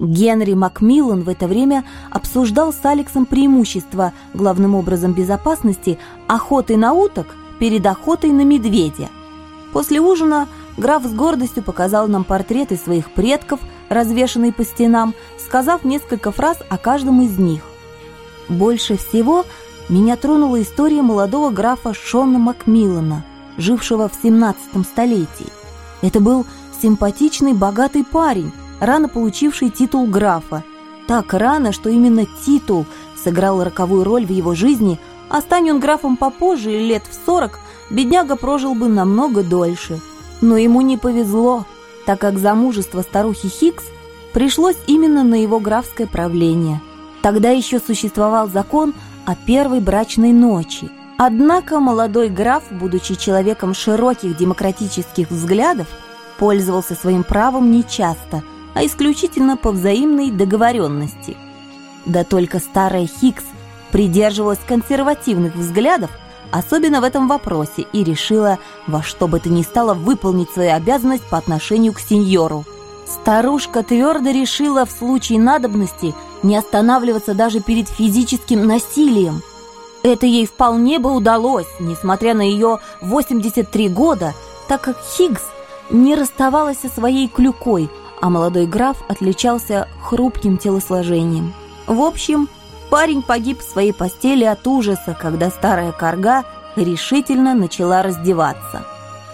Генри Макмиллан в это время обсуждал с Алексом преимущества, главным образом безопасности, охоты на уток перед охотой на медведя. После ужина граф с гордостью показал нам портреты своих предков, развешанные по стенам, сказав несколько фраз о каждом из них. Больше всего меня тронула история молодого графа Шона Макмиллана, жившего в 17 столетии. Это был симпатичный, богатый парень, рано получивший титул графа. Так рано, что именно титул сыграл роковую роль в его жизни, а стань он графом попозже, лет в 40, бедняга прожил бы намного дольше. Но ему не повезло, так как замужество старухи Хикс пришлось именно на его графское правление. Тогда еще существовал закон о первой брачной ночи. Однако молодой граф, будучи человеком широких демократических взглядов, пользовался своим правом нечасто, а исключительно по взаимной договоренности. Да только старая Хикс придерживалась консервативных взглядов, особенно в этом вопросе, и решила во что бы то ни стало выполнить свою обязанность по отношению к сеньору. Старушка твердо решила в случае надобности не останавливаться даже перед физическим насилием. Это ей вполне бы удалось, несмотря на ее 83 года, так как Хикс не расставалась со своей клюкой, а молодой граф отличался хрупким телосложением. В общем, парень погиб в своей постели от ужаса, когда старая карга решительно начала раздеваться.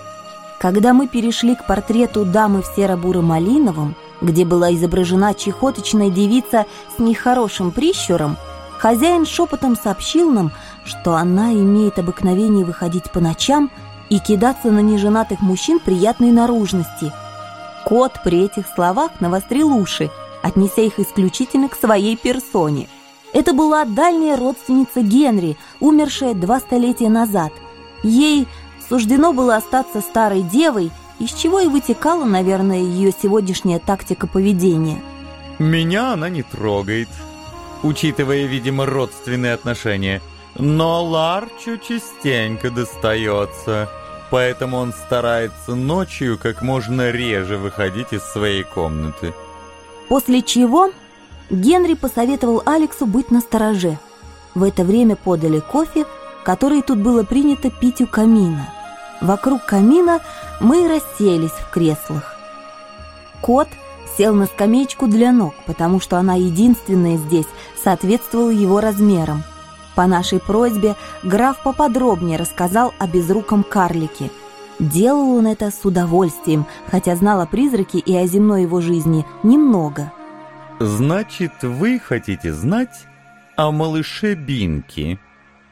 Когда мы перешли к портрету дамы в серо-буро-малиновом, где была изображена чехоточная девица с нехорошим прищуром, хозяин шепотом сообщил нам, что она имеет обыкновение выходить по ночам и кидаться на неженатых мужчин приятной наружности. Кот при этих словах навострил уши, отнеся их исключительно к своей персоне. Это была дальняя родственница Генри, умершая 2 столетия назад. Ей суждено было остаться старой девой, из чего и вытекала, наверное, ее сегодняшняя тактика поведения. Меня она не трогает, учитывая, видимо, родственные отношения. Но Ларчу частенько достается, поэтому он старается ночью как можно реже выходить из своей комнаты. После чего Генри посоветовал Алексу быть настороже. В это время подали кофе, который тут было принято пить у камина. Вокруг камина мы расселись в креслах. Кот сел на скамеечку для ног, потому что она единственная здесь соответствовала его размерам. По нашей просьбе граф поподробнее рассказал о безруком карлике. Делал он это с удовольствием, хотя знал о призраке и о земной его жизни немного. «Значит, вы хотите знать о малыше Бинки?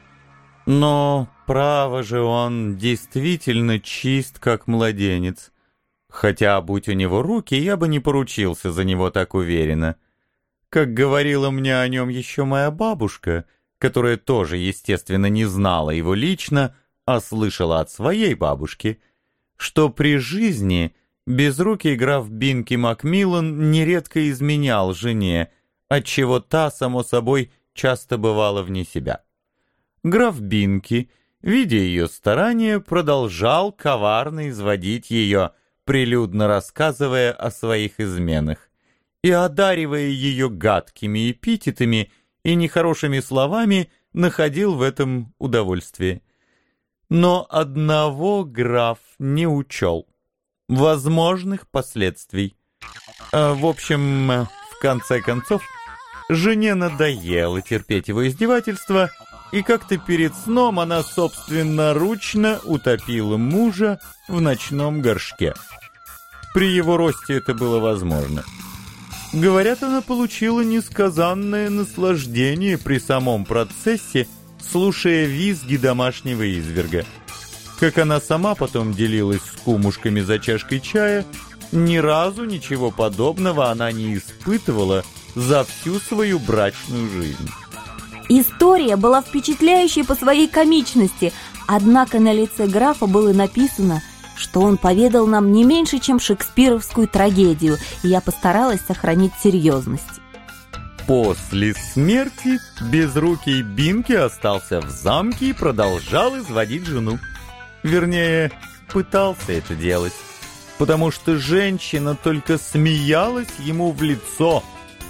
Но, право же, он действительно чист, как младенец. Хотя, будь у него руки, я бы не поручился за него так уверенно. Как говорила мне о нем еще моя бабушка, которая тоже, естественно, не знала его лично, а слышала от своей бабушки, что при жизни безрукий граф Бинки Макмиллан нередко изменял жене, отчего та, само собой, часто бывала вне себя. Граф Бинки, видя ее старания, продолжал коварно изводить ее, прилюдно рассказывая о своих изменах и одаривая ее гадкими эпитетами и нехорошими словами, находил в этом удовольствие. Но одного граф не учел — возможных последствий. В общем, в конце концов, жене надоело терпеть его издевательства, и как-то перед сном она собственноручно утопила мужа в ночном горшке. При его росте это было возможно. Говорят, она получила несказанное наслаждение при самом процессе, слушая визги домашнего изверга. Как она сама потом делилась с кумушками за чашкой чая, ни разу ничего подобного она не испытывала за всю свою брачную жизнь. История была впечатляющей по своей комичности, однако на лице графа было написано, что он поведал нам не меньше, чем шекспировскую трагедию, и я постаралась сохранить серьезность. После смерти безрукий Бинки остался в замке и продолжал изводить жену. Вернее, пытался это делать, потому что женщина только смеялась ему в лицо,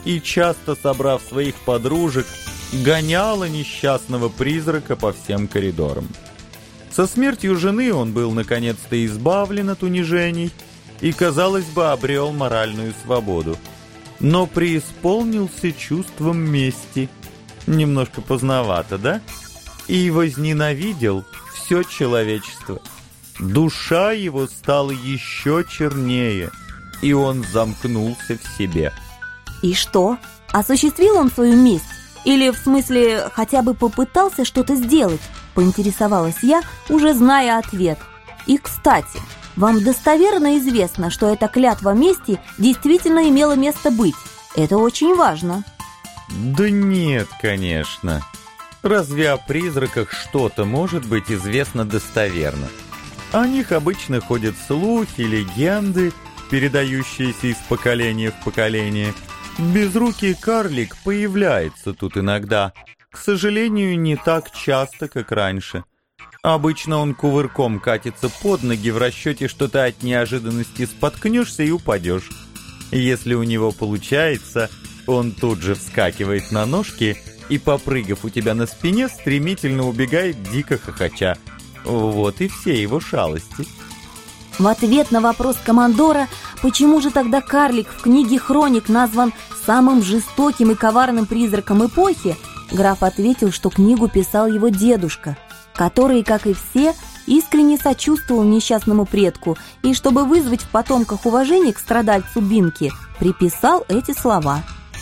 и, часто собрав своих подружек, гоняла несчастного призрака по всем коридорам. Со смертью жены он был наконец-то избавлен от унижений и, казалось бы, обрел моральную свободу, но преисполнился чувством мести, немножко поздновато, да? И возненавидел все человечество. Душа его стала еще чернее, и он замкнулся в себе. И что? Осуществил он свою месть? Или, в смысле, хотя бы попытался что-то сделать? Поинтересовалась я, уже зная ответ. И, кстати, вам достоверно известно, что эта клятва мести действительно имела место быть. Это очень важно. Да нет, конечно. Разве о призраках что-то может быть известно достоверно? О них обычно ходят слухи, легенды, передающиеся из поколения в поколение. Безрукий карлик появляется тут иногда, к сожалению, не так часто, как раньше. Обычно он кувырком катится под ноги в расчете, что ты от неожиданности споткнешься и упадешь. Если у него получается, он тут же вскакивает на ножки и, попрыгав у тебя на спине, стремительно убегает, дико хохоча. Вот и все его шалости. В ответ на вопрос командора, почему же тогда карлик в книге «Хроник» назван самым жестоким и коварным призраком эпохи, граф ответил, что книгу писал его дедушка, который, как и все, искренне сочувствовал несчастному предку и, чтобы вызвать в потомках уважение к страдальцу Бинки, приписал эти слова.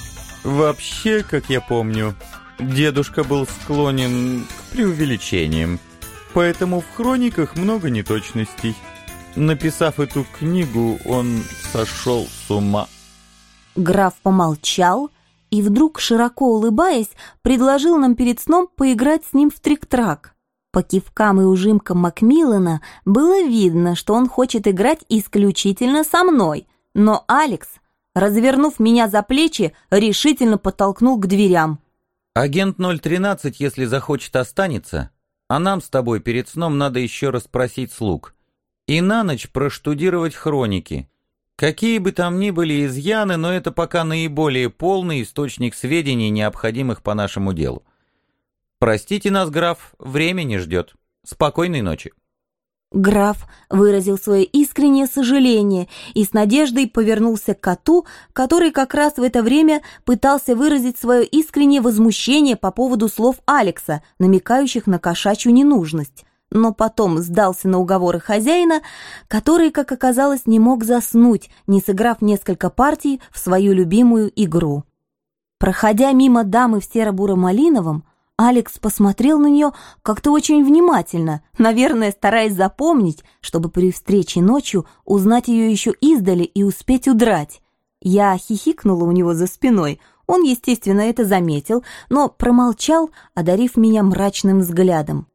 Вообще, как я помню, дедушка был склонен к преувеличениям, поэтому в хрониках много неточностей. Написав эту книгу, он сошел с ума. Граф помолчал и вдруг, широко улыбаясь, предложил нам перед сном поиграть с ним в трик-трак. По кивкам и ужимкам Макмиллана было видно, что он хочет играть исключительно со мной, но Алекс, развернув меня за плечи, решительно подтолкнул к дверям. «Агент 013, если захочет, останется, а нам с тобой перед сном надо еще расспросить слуг. И на ночь проштудировать хроники. Какие бы там ни были изъяны, но это пока наиболее полный источник сведений, необходимых по нашему делу. Простите нас, граф, время не ждет. Спокойной ночи». Граф выразил свое искреннее сожаление и с надеждой повернулся к коту, который как раз в это время пытался выразить свое искреннее возмущение по поводу слов Алекса, намекающих на кошачью ненужность. Но потом сдался на уговоры хозяина, который, как оказалось, не мог заснуть, не сыграв несколько партий в свою любимую игру. Проходя мимо дамы в серо-буро-малиновом, Алекс посмотрел на нее как-то очень внимательно, наверное, стараясь запомнить, чтобы при встрече ночью узнать ее еще издали и успеть удрать. Я хихикнула у него за спиной. Он, естественно, это заметил, но промолчал, одарив меня мрачным взглядом.